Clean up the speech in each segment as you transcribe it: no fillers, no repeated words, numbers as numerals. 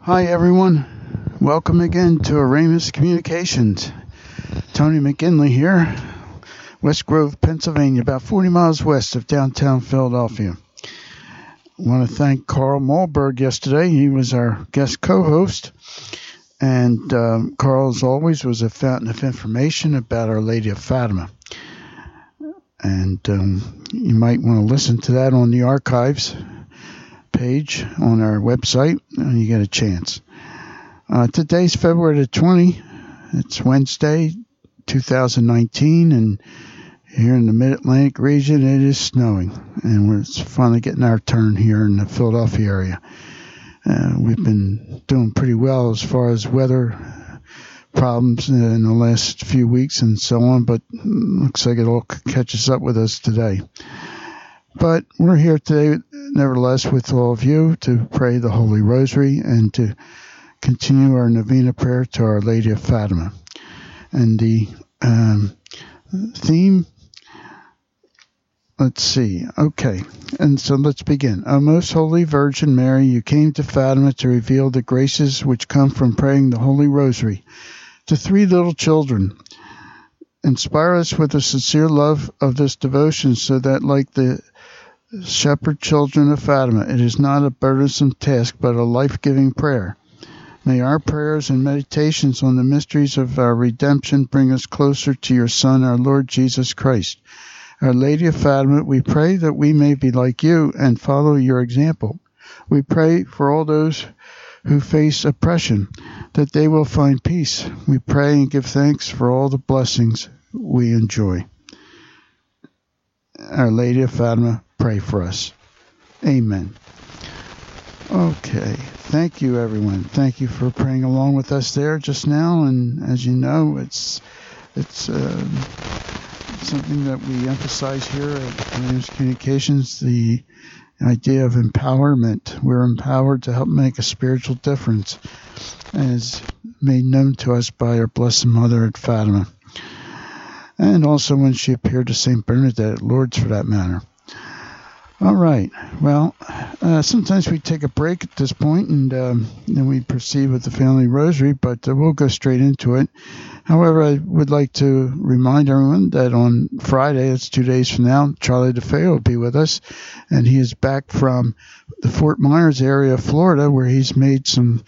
Hi everyone, welcome again to Aramus Communications. Tony McGinley here, West Grove, Pennsylvania, about 40 miles west of downtown Philadelphia. I want to thank Carl Malberg yesterday. He was our guest co-host, and Carl, as always, was a fountain of information about Our Lady of Fatima. And you might want to listen to that on the archives page on our website when you get a chance. Today's February the 20th. It's Wednesday, 2019, and here in the Mid-Atlantic region it is snowing, and it's finally getting our turn here in the Philadelphia area. We've been doing pretty well as far as weather problems in the last few weeks and so on, but looks like it all catches up with us today. But we're here today, nevertheless, with all of you to pray the Holy Rosary and to continue our novena prayer to Our Lady of Fatima. And the theme, let's see, okay, and so let's begin. O most Holy Virgin Mary, you came to Fatima to reveal the graces which come from praying the Holy Rosary to three little children. Inspire us with a sincere love of this devotion so that, like the shepherd children of Fatima, it is not a burdensome task but a life-giving prayer. May our prayers and meditations on the mysteries of our redemption bring us closer to your Son, our Lord Jesus Christ. Our Lady of Fatima, we pray that we may be like you and follow your example. We pray for all those who face oppression, that they will find peace. We pray and give thanks for all the blessings we enjoy. Our Lady of Fatima, pray for us. Amen. Okay. Thank you, everyone. Thank you for praying along with us there just now. And as you know, it's something that we emphasize here at Aramus Communications, the idea of empowerment. We're empowered to help make a spiritual difference, as made known to us by our Blessed Mother at Fatima, and also when she appeared to St. Bernadette at Lourdes, for that matter. All right. Well, sometimes we take a break at this point, and then we proceed with the Family Rosary, but we'll go straight into it. However, I would like to remind everyone that on Friday, it's 2 days from now, Charlie DeFeo will be with us, and he is back from the Fort Myers area of Florida, where he's made some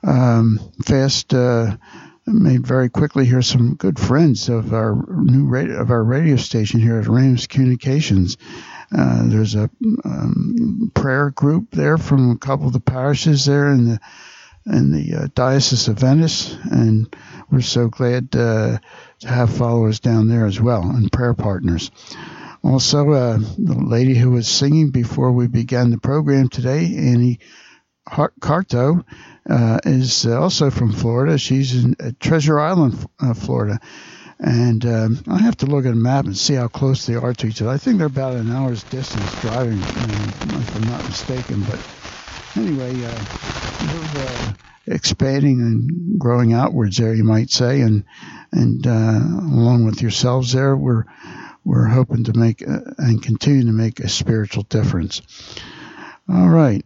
made very quickly here some good friends of our radio station here at Aramus Communications. There's a prayer group there from a couple of the parishes there in the Diocese of Venice, and we're so glad to have followers down there as well, and prayer partners. Also, the lady who was singing before we began the program today, Annie Carto, is also from Florida. She's in Treasure Island, Florida. And I have to look at a map and see how close they are to each other. I think they're about an hour's distance driving, if I'm not mistaken. But anyway, we're expanding and growing outwards there, you might say, and along with yourselves there, we're hoping to make and continue to make a spiritual difference. All right.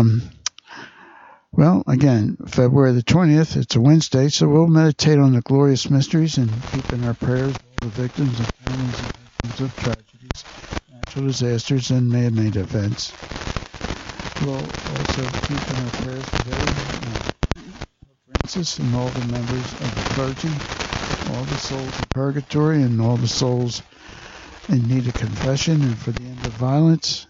Well, again, February the 20th, it's a Wednesday, so we'll meditate on the glorious mysteries and keep in our prayers all the victims and families and victims of tragedies, natural disasters, and man-made events. We'll also keep in our prayers today Pope Francis and all the members of the clergy, all the souls in purgatory, and all the souls in need of confession, and for the end of violence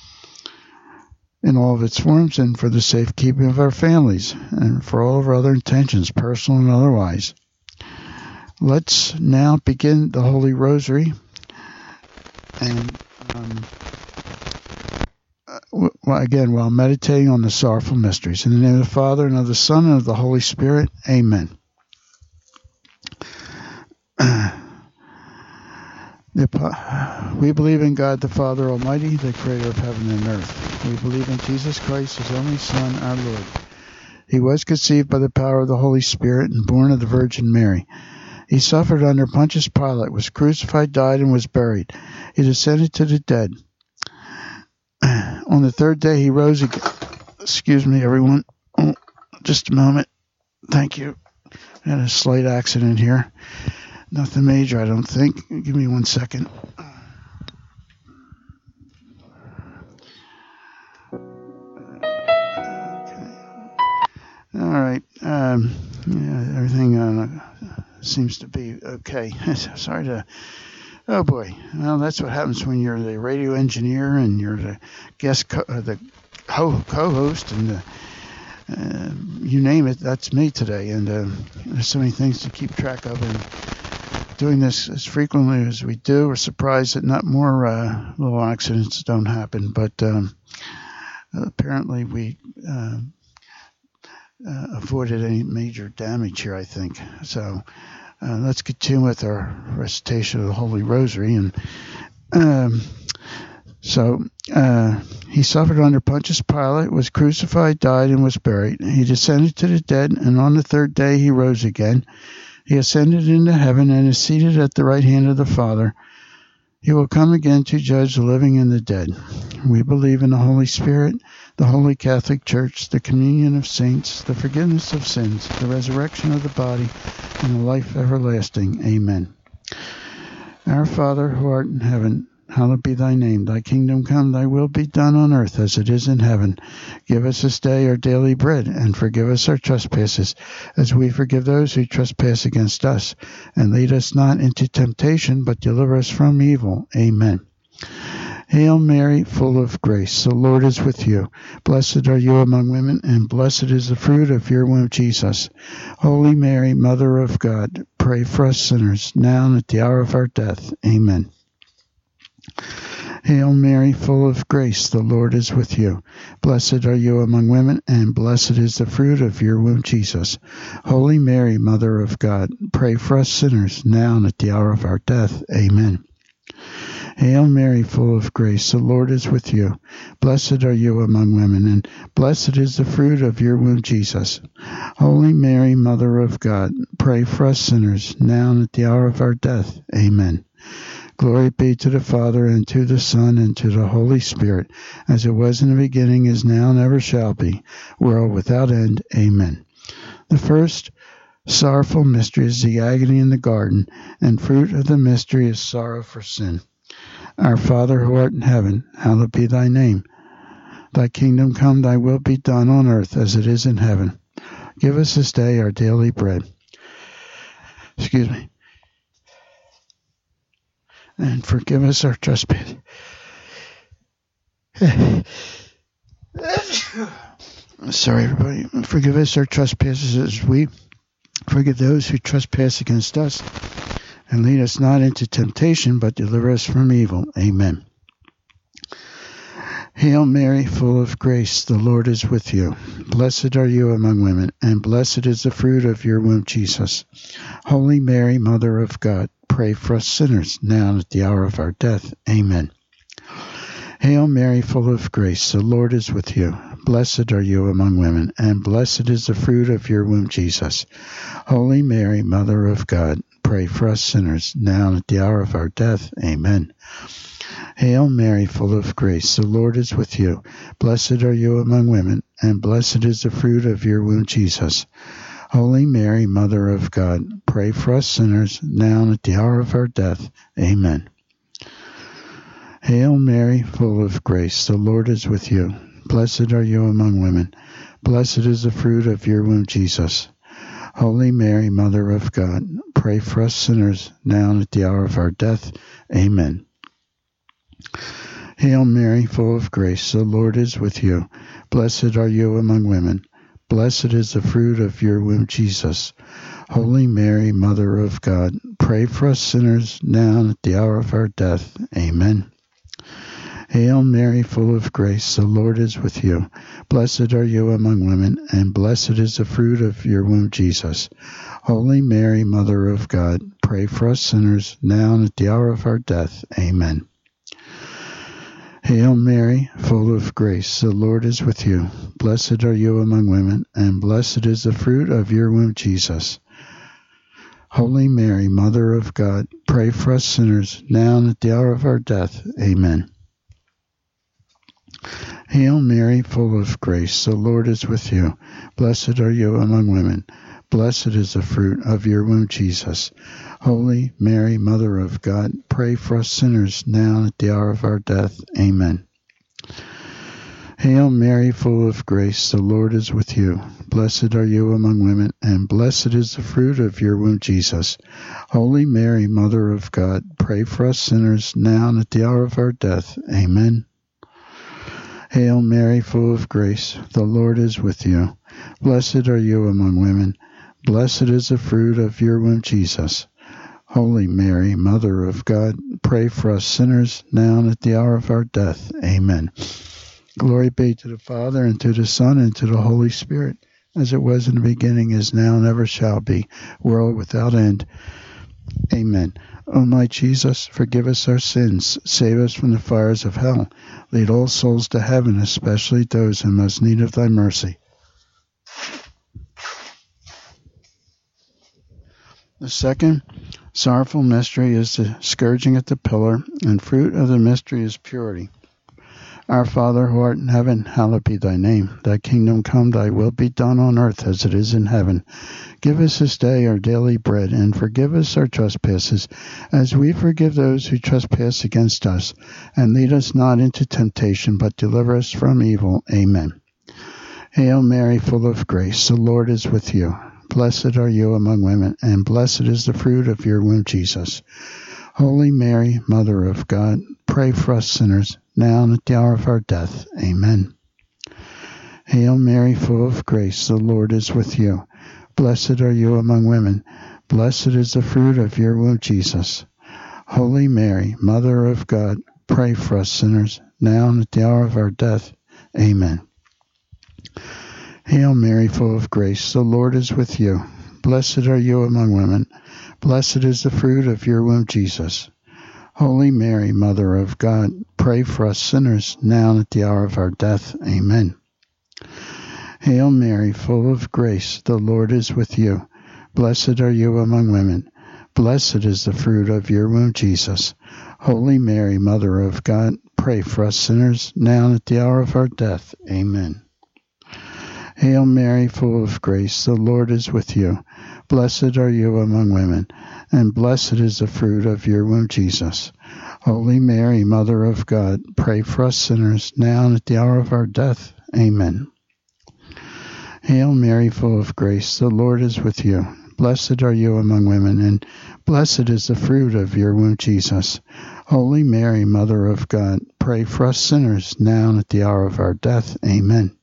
in all of its forms, and for the safekeeping of our families, and for all of our other intentions, personal and otherwise. Let's now begin the Holy Rosary, and again, while meditating on the sorrowful mysteries. In the name of the Father, and of the Son, and of the Holy Spirit. Amen. We believe in God the Father Almighty, the creator of heaven and earth. We believe in Jesus Christ, his only Son, our Lord. He was conceived by the power of the Holy Spirit and born of the Virgin Mary. He suffered under Pontius Pilate, was crucified, died, and was buried. He descended to the dead. On the third day he rose again. Excuse me, everyone. Just a moment. Thank you. I had a slight accident here. Nothing major, I don't think. Give me 1 second. All right. Everything seems to be okay. Sorry to... Oh, boy. Well, that's what happens when you're the radio engineer and you're the guest, the co-host, and you name it, that's me today. And there's so many things to keep track of. And doing this as frequently as we do, we're surprised that not more little accidents don't happen. But apparently we... avoided any major damage here, I think. So let's continue with our recitation of the Holy Rosary. And he suffered under Pontius Pilate, was crucified, died, and was buried. He descended to the dead, and on the third day he rose again. He ascended into heaven and is seated at the right hand of the Father. He will come again to judge the living and the dead. We believe in the Holy Spirit, the Holy Catholic Church, the communion of saints, the forgiveness of sins, the resurrection of the body, and the life everlasting. Amen. Our Father, who art in heaven, hallowed be thy name. Thy kingdom come, thy will be done on earth as it is in heaven. Give us this day our daily bread, and forgive us our trespasses, as we forgive those who trespass against us. And lead us not into temptation, but deliver us from evil. Amen. Hail Mary, full of grace, the Lord is with you. Blessed are you among women, and blessed is the fruit of your womb, Jesus. Holy Mary, Mother of God, pray for us sinners, now and at the hour of our death. Amen. Hail Mary, full of grace, the Lord is with you. Blessed are you among women, and blessed is the fruit of your womb, Jesus. Holy Mary, Mother of God, pray for us sinners, now and at the hour of our death. Amen. Hail Mary, full of grace, the Lord is with you. Blessed are you among women, and blessed is the fruit of your womb, Jesus. Holy Mary, Mother of God, pray for us sinners, now and at the hour of our death. Amen. Glory be to the Father, and to the Son, and to the Holy Spirit, as it was in the beginning, is now, and ever shall be, world without end. Amen. The first sorrowful mystery is the agony in the garden, and fruit of the mystery is sorrow for sin. Our Father, who art in heaven, hallowed be thy name. Thy kingdom come, thy will be done on earth as it is in heaven. Give us this day our daily bread. And forgive us our trespasses. Sorry, everybody. Forgive us our trespasses as we forgive those who trespass against us. And lead us not into temptation, but deliver us from evil. Amen. Hail Mary, full of grace, the Lord is with you. Blessed are you among women, and blessed is the fruit of your womb, Jesus. Holy Mary, Mother of God, pray for us sinners, now and at the hour of our death. Amen. Hail Mary, full of grace, the Lord is with you. Blessed are you among women, and blessed is the fruit of your womb, Jesus. Holy Mary, Mother of God, pray for us sinners, now and at the hour of our death. Amen. Hail Mary, full of grace, the Lord is with you. Blessed are you among women, and blessed is the fruit of your womb, Jesus. Holy Mary, Mother of God, pray for us sinners, now and at the hour of our death. Amen. Hail Mary, full of grace, the Lord is with you. Blessed are you among women. Blessed is the fruit of your womb, Jesus. Holy Mary, Mother of God, pray for us sinners, now and at the hour of our death. Amen. Hail Mary, full of grace, the Lord is with you. Blessed are you among women. Blessed is the fruit of your womb, Jesus. Holy Mary, Mother of God, pray for us sinners, now and at the hour of our death. Amen. Hail Mary, full of grace, the Lord is with you. Blessed are you among women, and blessed is the fruit of your womb, Jesus. Holy Mary, Mother of God, pray for us sinners, now and at the hour of our death. Amen. Hail Mary, full of grace, the Lord is with you. Blessed are you among women, and blessed is the fruit of your womb, Jesus. Holy Mary, Mother of God, pray for us sinners, now and at the hour of our death. Amen. Hail Mary, full of grace, the Lord is with you. Blessed are you among women. Blessed is the fruit of your womb, Jesus. Holy Mary, Mother of God, pray for us sinners now and at the hour of our death. Amen. Hail Mary, full of grace, the Lord is with you. Blessed are you among women, and blessed is the fruit of your womb, Jesus. Holy Mary, Mother of God, pray for us sinners now and at the hour of our death. Amen. Hail Mary, full of grace, the Lord is with you. Blessed are you among women. Blessed is the fruit of your womb, Jesus. Holy Mary, Mother of God, pray for us sinners now and at the hour of our death. Amen. Glory be to the Father, and to the Son, and to the Holy Spirit, as it was in the beginning, is now, and ever shall be, world without end. Amen. O my Jesus, forgive us our sins, save us from the fires of hell, lead all souls to heaven, especially those in most need of thy mercy. The second sorrowful mystery is the scourging at the pillar, and fruit of the mystery is purity. Our Father, who art in heaven, hallowed be thy name. Thy kingdom come, thy will be done on earth as it is in heaven. Give us this day our daily bread, and forgive us our trespasses, as we forgive those who trespass against us. And lead us not into temptation, but deliver us from evil. Amen. Hail Mary, full of grace, the Lord is with you. Blessed are you among women, and blessed is the fruit of your womb, Jesus. Holy Mary, Mother of God, pray for us sinners, now and at the hour of our death. Amen. Hail Mary, full of grace, the Lord is with you. Blessed are you among women. Blessed is the fruit of your womb, Jesus. Holy Mary, Mother of God, pray for us sinners, now and at the hour of our death. Amen. Hail Mary, full of grace, the Lord is with you. Blessed are you among women. Blessed is the fruit of your womb, Jesus. Holy Mary, Mother of God, pray for us sinners, now and at the hour of our death. Amen. Hail Mary, full of grace, the Lord is with you. Blessed are you among women. Blessed is the fruit of your womb, Jesus. Holy Mary, Mother of God, pray for us sinners, now and at the hour of our death. Amen. Hail Mary, full of grace, the Lord is with you. Blessed are you among women, and blessed is the fruit of your womb, Jesus. Holy Mary, Mother of God, pray for us sinners, now and at the hour of our death. Amen. Hail Mary, full of grace, the Lord is with you. Blessed are you among women, and blessed is the fruit of your womb, Jesus. Holy Mary, Mother of God, pray for us sinners, now and at the hour of our death. Amen.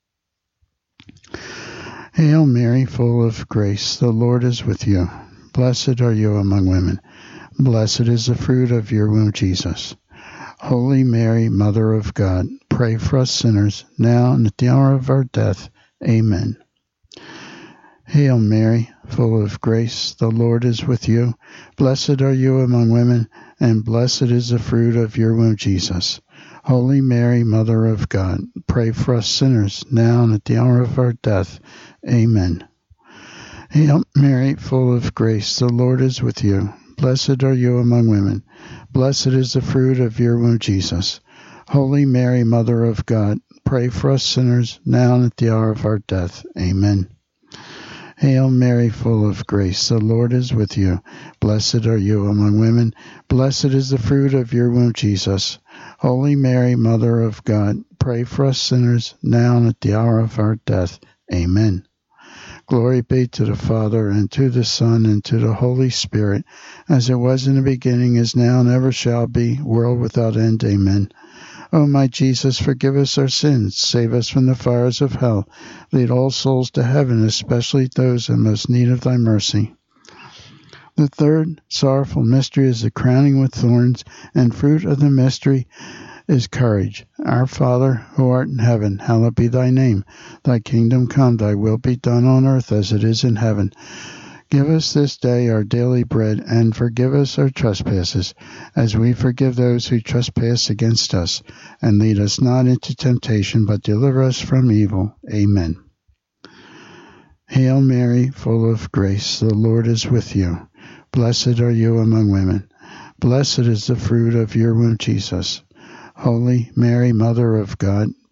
Hail Mary, full of grace, the Lord is with you. Blessed are you among women. Blessed is the fruit of your womb, Jesus. Holy Mary, Mother of God, pray for us sinners, now and at the hour of our death. Amen. Hail Mary, full of grace, the Lord is with you. Blessed are you among women, and blessed is the fruit of your womb, Jesus. Holy Mary, Mother of God, pray for us sinners, now and at the hour of our death. Amen. Hail Mary, full of grace, the Lord is with you. Blessed are you among women. Blessed is the fruit of your womb, Jesus. Holy Mary, Mother of God, pray for us sinners, now and at the hour of our death. Amen. Hail Mary, full of grace, the Lord is with you. Blessed are you among women. Blessed is the fruit of your womb, Jesus. Holy Mary, Mother of God, pray for us sinners, now and at the hour of our death. Amen. Glory be to the Father, and to the Son, and to the Holy Spirit, as it was in the beginning, is now, and ever shall be, world without end. Amen. O my Jesus, forgive us our sins, save us from the fires of hell, lead all souls to heaven, especially those in most need of thy mercy. The third sorrowful mystery is the crowning with thorns, and fruit of the mystery is courage. Our Father, who art in heaven, hallowed be thy name. Thy kingdom come, thy will be done on earth as it is in heaven. Give us this day our daily bread, and forgive us our trespasses, as we forgive those who trespass against us. And lead us not into temptation, but deliver us from evil. Amen. Hail Mary, full of grace, the Lord is with you. Blessed are you among women. Blessed is the fruit of your womb, Jesus. Holy Mary, Mother of God,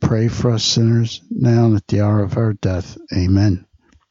pray for us sinners, now and at the hour of our death. Amen.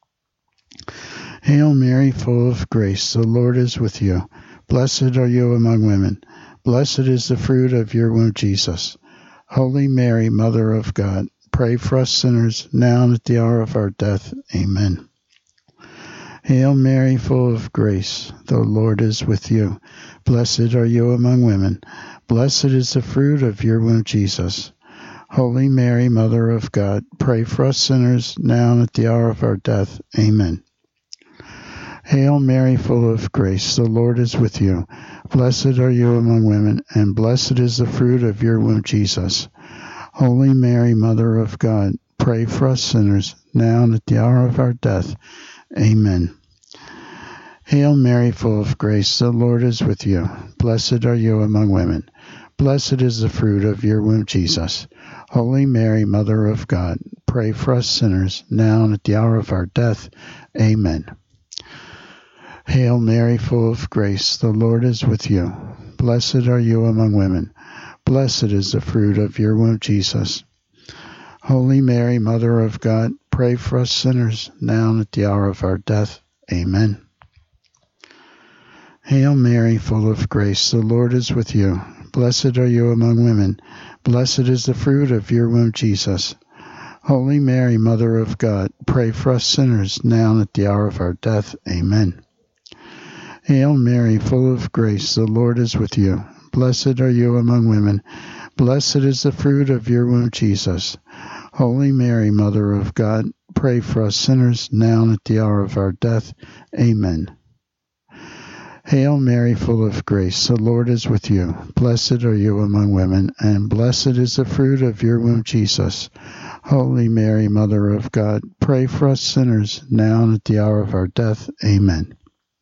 Hail Mary, full of grace, the Lord is with you. Blessed are you among women. Blessed is the fruit of your womb, Jesus. Holy Mary, Mother of God, pray for us sinners, now and at the hour of our death. Amen. Hail Mary, full of grace, the Lord is with you. Blessed are you among women. Blessed is the fruit of your womb, Jesus. Holy Mary, Mother of God, pray for us sinners, now and at the hour of our death. Amen. Hail Mary, full of grace, the Lord is with you. Blessed are you among women, and blessed is the fruit of your womb, Jesus. Holy Mary, Mother of God, pray for us sinners, now and at the hour of our death. Amen. Hail Mary, full of grace, the Lord is with you. Blessed are you among women. Blessed is the fruit of your womb, Jesus. Holy Mary, Mother of God, pray for us sinners, now and at the hour of our death. Amen. Hail Mary, full of grace, the Lord is with you. Blessed are you among women. Blessed is the fruit of your womb, Jesus. Holy Mary, Mother of God, pray for us sinners, now and at the hour of our death. Amen. Hail Mary, full of grace, the Lord is with you. Blessed are you among women. Blessed is the fruit of your womb, Jesus. Holy Mary, Mother of God, pray for us sinners, now and at the hour of our death. Amen. Hail Mary, full of grace, the Lord is with you. Blessed are you among women. Blessed is the fruit of your womb, Jesus. Holy Mary, Mother of God, pray for us sinners, now and at the hour of our death. Amen. Hail Mary, full of grace, the Lord is with you. Blessed are you among women, and blessed is the fruit of your womb, Jesus. Holy Mary, Mother of God, pray for us sinners, now and at the hour of our death. Amen.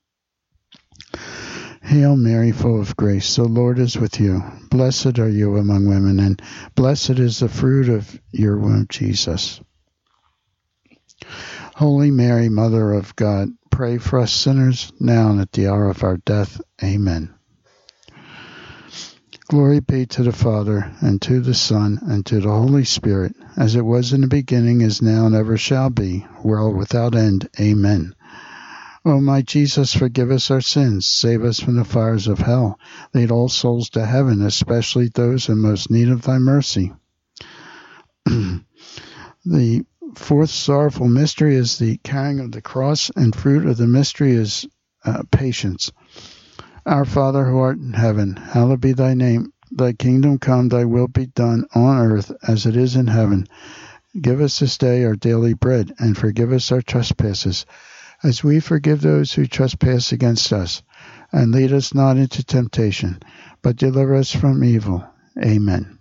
Hail Mary, full of grace, the Lord is with you. Blessed are you among women, and blessed is the fruit of your womb, Jesus. Holy Mary, Mother of God, pray for us sinners, now and at the hour of our death. Amen. Glory be to the Father, and to the Son, and to the Holy Spirit, as it was in the beginning, is now, and ever shall be, world without end. Amen. O my Jesus, forgive us our sins, save us from the fires of hell, lead all souls to heaven, especially those in most need of thy mercy. The fourth sorrowful mystery is the carrying of the cross, and fruit of the mystery is patience. Our Father who art in heaven, hallowed be thy name. Thy kingdom come, thy will be done on earth as it is in heaven. Give us this day our daily bread, and forgive us our trespasses, as we forgive those who trespass against us. And lead us not into temptation, but deliver us from evil. Amen.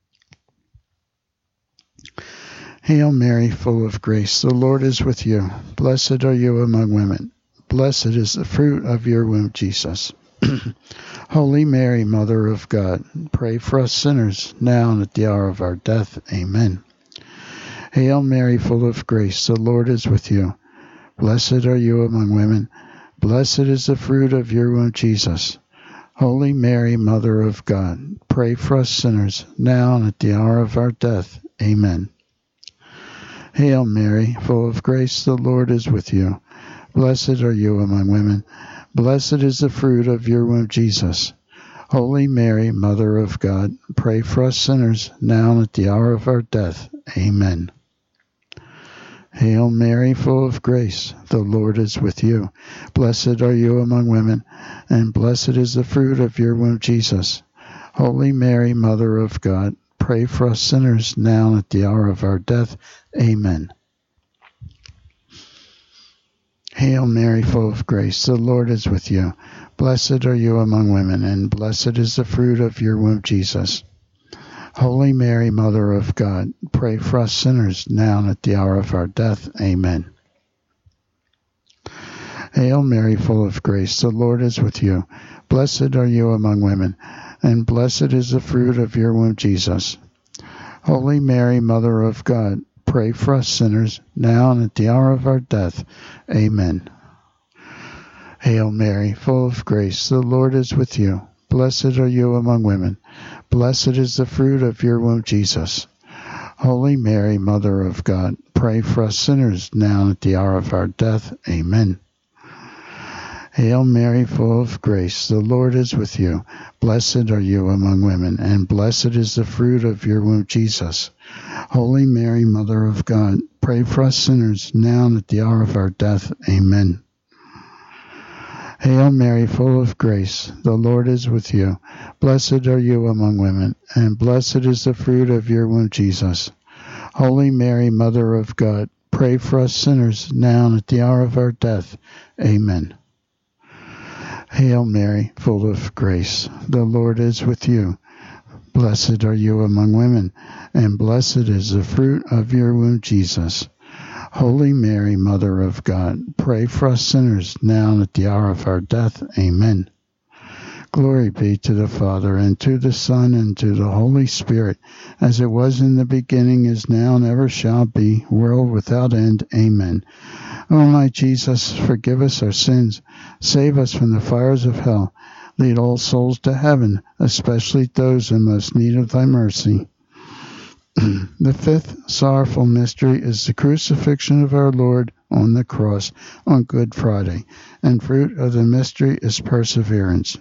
Hail Mary, full of grace, the Lord is with you. Blessed are you among women. Blessed is the fruit of your womb, Jesus. Holy Mary, Mother of God, pray for us sinners, now and at the hour of our death. Amen. Hail Mary, full of grace, the Lord is with you. Blessed are you among women. Blessed is the fruit of your womb, Jesus. Holy Mary, Mother of God, pray for us sinners, now and at the hour of our death. Amen. Hail Mary, full of grace, the Lord is with you. Blessed are you among women. Blessed is the fruit of your womb, Jesus. Holy Mary, Mother of God, pray for us sinners, now and at the hour of our death. Amen. Hail Mary, full of grace, the Lord is with you. Blessed are you among women, and blessed is the fruit of your womb, Jesus. Holy Mary, Mother of God, pray for us sinners, now and at the hour of our death. Amen. Hail Mary, full of grace, the Lord is with you. Blessed are you among women, and blessed is the fruit of your womb, Jesus. Holy Mary, Mother of God, pray for us sinners, now and at the hour of our death. Amen. Hail Mary, full of grace, the Lord is with you. Blessed are you among women, and blessed is the fruit of your womb, Jesus. Holy Mary, Mother of God, pray for us sinners, now and at the hour of our death. Amen. Hail Mary, full of grace, the Lord is with you. Blessed are you among women. Blessed is the fruit of your womb, Jesus. Holy Mary, Mother of God, pray for us sinners, now and at the hour of our death. Amen. Hail Mary, full of grace, the Lord is with you. Blessed are you among women, and blessed is the fruit of your womb, Jesus. Holy Mary, Mother of God, pray for us sinners, now and at the hour of our death. Amen. Hail Mary, full of grace, the Lord is with you. Blessed are you among women, and blessed is the fruit of your womb, Jesus. Holy Mary, Mother of God, pray for us sinners, now and at the hour of our death. Amen. Hail Mary, full of grace, the Lord is with you. Blessed are you among women, and blessed is the fruit of your womb, Jesus. Holy Mary, Mother of God, pray for us sinners, now and at the hour of our death. Amen. Glory be to the Father, and to the Son, and to the Holy Spirit, as it was in the beginning, is now, and ever shall be, world without end. Amen. O my Jesus, forgive us our sins, save us from the fires of hell, lead all souls to heaven, especially those in most need of thy mercy. The fifth sorrowful mystery is the crucifixion of our Lord on the cross on Good Friday, and fruit of the mystery is perseverance.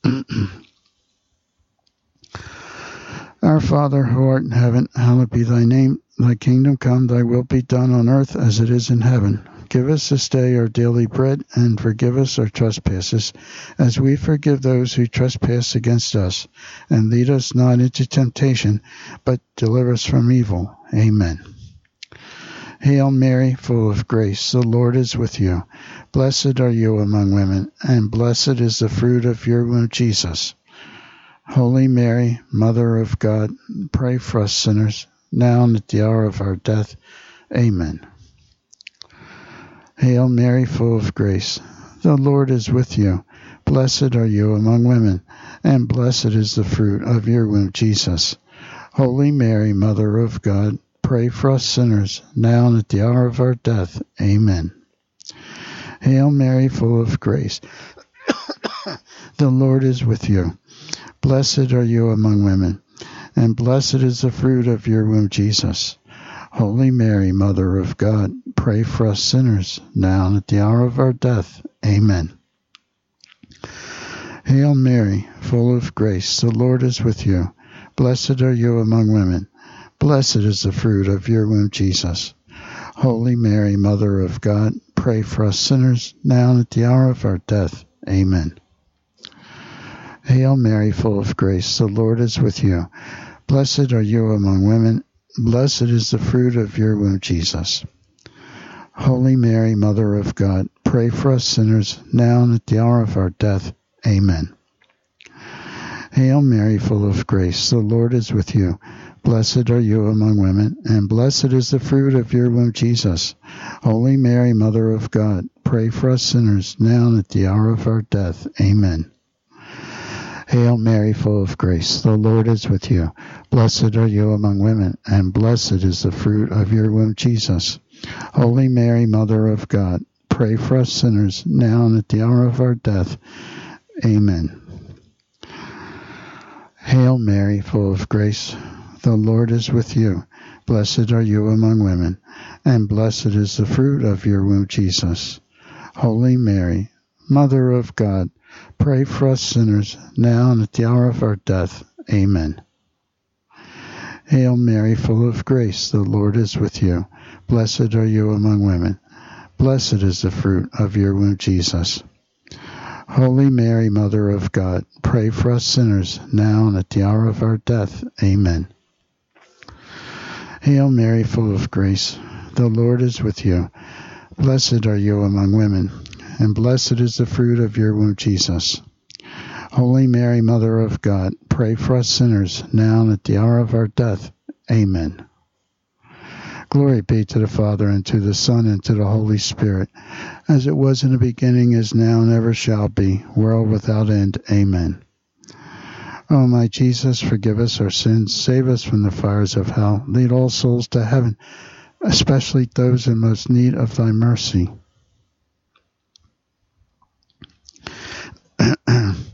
Our Father, who art in heaven, hallowed be thy name. Thy kingdom come, thy will be done on earth as it is in heaven. Give us this day our daily bread, and forgive us our trespasses, as we forgive those who trespass against us. And lead us not into temptation, but deliver us from evil. Amen. Hail Mary, full of grace, the Lord is with you. Blessed are you among women, and blessed is the fruit of your womb, Jesus. Holy Mary, Mother of God, pray for us sinners, now and at the hour of our death. Amen. Hail Mary, full of grace, the Lord is with you. Blessed are you among women, and blessed is the fruit of your womb, Jesus. Holy Mary, Mother of God, pray for us sinners, now and at the hour of our death. Amen. Hail Mary, full of grace, the Lord is with you. Blessed are you among women, and blessed is the fruit of your womb, Jesus. Holy Mary, Mother of God, pray for us sinners, now and at the hour of our death. Amen. Hail Mary, full of grace, the Lord is with you. Blessed are you among women. Blessed is the fruit of your womb, Jesus. Holy Mary, Mother of God, pray for us sinners, now and at the hour of our death. Amen. Hail Mary, full of grace, the Lord is with you. Blessed are you among women. Blessed is the fruit of your womb, Jesus. Holy Mary, Mother of God, pray for us sinners, now and at the hour of our death. Amen. Hail Mary, full of grace, the Lord is with you. Blessed are you among women, and blessed is the fruit of your womb, Jesus. Holy Mary, Mother of God, pray for us sinners, now and at the hour of our death. Amen. Hail Mary, full of grace, the Lord is with you. Blessed are you among women, and blessed is the fruit of your womb, Jesus. Holy Mary, Mother of God, pray for us sinners, now and at the hour of our death. Amen. Hail Mary, full of grace, the Lord is with you. Blessed are you among women, and blessed is the fruit of your womb, Jesus. Holy Mary, Mother of God, pray for us sinners, now and at the hour of our death. Amen. Hail Mary, full of grace, the Lord is with you. Blessed are you among women. Blessed is the fruit of your womb, Jesus. Holy Mary, Mother of God, pray for us sinners, now and at the hour of our death. Amen. Hail Mary, full of grace, the Lord is with you. Blessed are you among women, and blessed is the fruit of your womb, Jesus. Holy Mary, Mother of God, pray for us sinners, now and at the hour of our death. Amen. Glory be to the Father, and to the Son, and to the Holy Spirit, as it was in the beginning, is now, and ever shall be, world without end. Amen. O my Jesus, forgive us our sins, save us from the fires of hell, lead all souls to heaven, especially those in most need of thy mercy.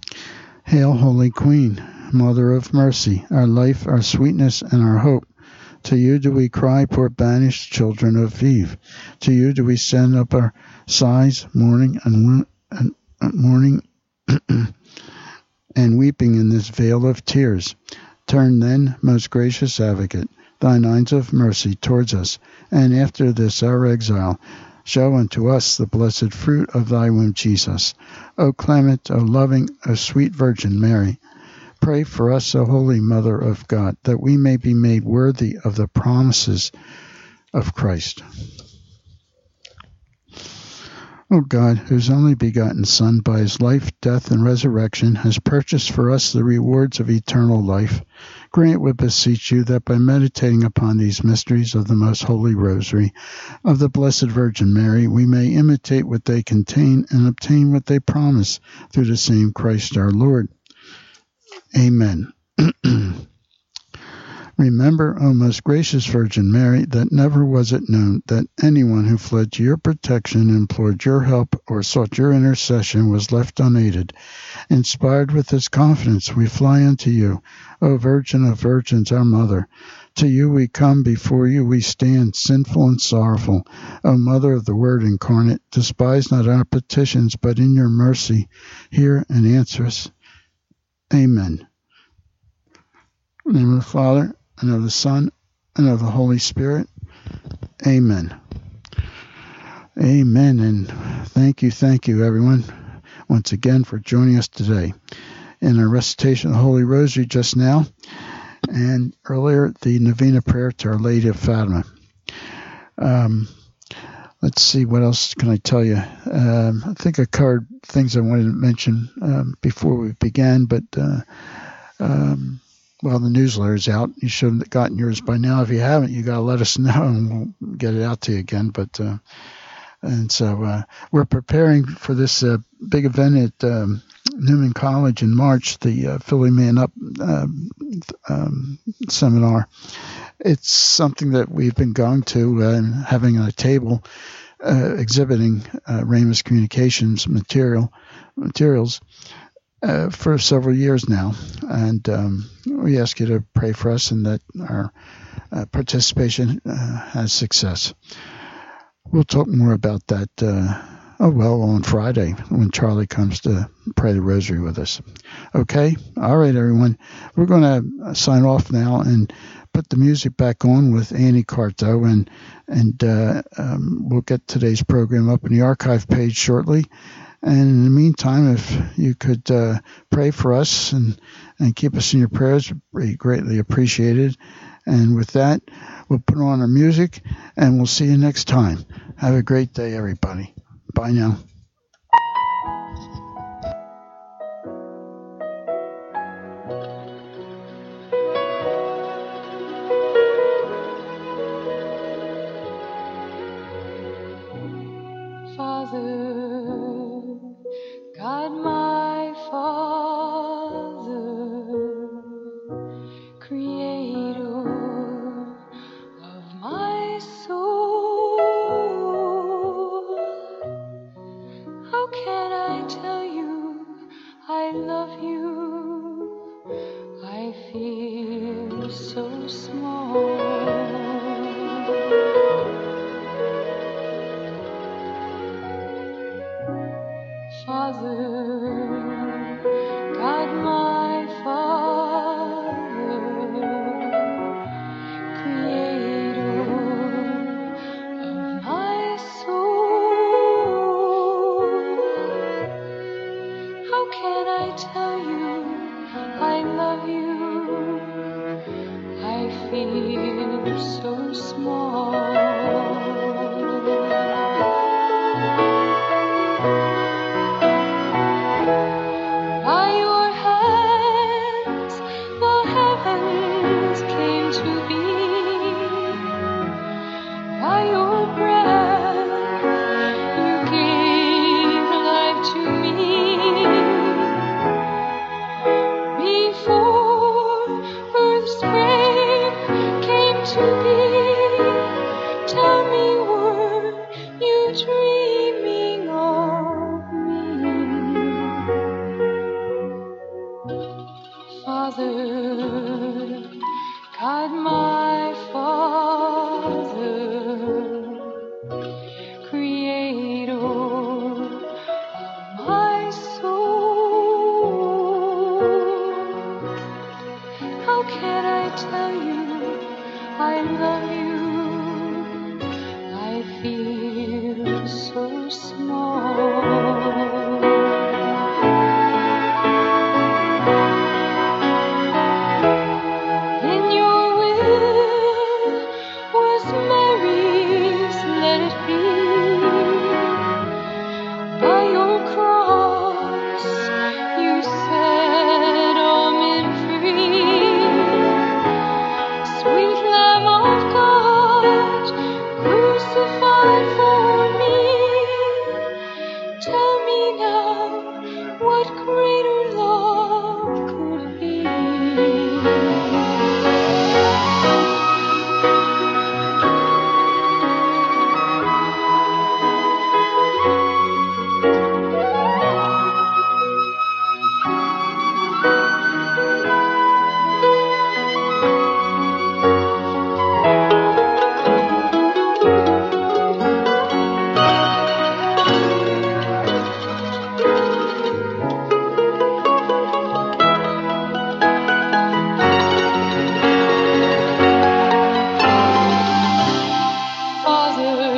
Hail, Holy Queen, Mother of Mercy, our life, our sweetness, and our hope. To you do we cry, poor banished children of Eve. To you do we send up our sighs, mourning and weeping in this vale of tears. Turn then, most gracious advocate, thine eyes of mercy towards us, and after this our exile, show unto us the blessed fruit of thy womb, Jesus. O clement, O loving, O sweet Virgin Mary, pray for us, O Holy Mother of God, that we may be made worthy of the promises of Christ. O God, whose only begotten Son, by his life, death, and resurrection, has purchased for us the rewards of eternal life, grant, we beseech you, that by meditating upon these mysteries of the most holy Rosary of the Blessed Virgin Mary, we may imitate what they contain and obtain what they promise, through the same Christ our Lord. Amen. Remember, O most gracious Virgin Mary, that never was it known that anyone who fled to your protection, implored your help, or sought your intercession was left unaided. Inspired with this confidence, we fly unto you, O Virgin of Virgins, our Mother. To you we come, before you we stand, sinful and sorrowful. O Mother of the Word incarnate, despise not our petitions, but in your mercy hear and answer us. Amen. In the name of the Father, and of the Son, and of the Holy Spirit. Amen. Amen. And thank you, everyone, once again for joining us today in our recitation of the Holy Rosary just now, and earlier the Novena prayer to Our Lady of Fatima. Let's see, what else can I tell you? I think I covered things I wanted to mention before we began, but well, the newsletter is out. You should have gotten yours by now. If you haven't, you got to let us know, and we'll get it out to you again. But and so we're preparing for this big event at Newman College in March, the Philly Man Up seminar. It's something that we've been going to and having a table exhibiting Ramus Communications materials for several years now, and we ask you to pray for us and that our participation has success. We'll talk more about that on Friday when Charlie comes to pray the Rosary with us. Okay? All right, everyone. We're going to sign off now and put the music back on with Annie Carto, and we'll get today's program up in the archive page shortly. And in the meantime, if you could pray for us and keep us in your prayers, we greatly appreciated. And with that, we'll put on our music, and we'll see you next time. Have a great day, everybody. Bye now. God, my Father. feel so small. In your will was Mary's, let it be. By your cross you set all men free. Sweet Lamb of God, crucified for me. Tell me now what greater love could be. Father,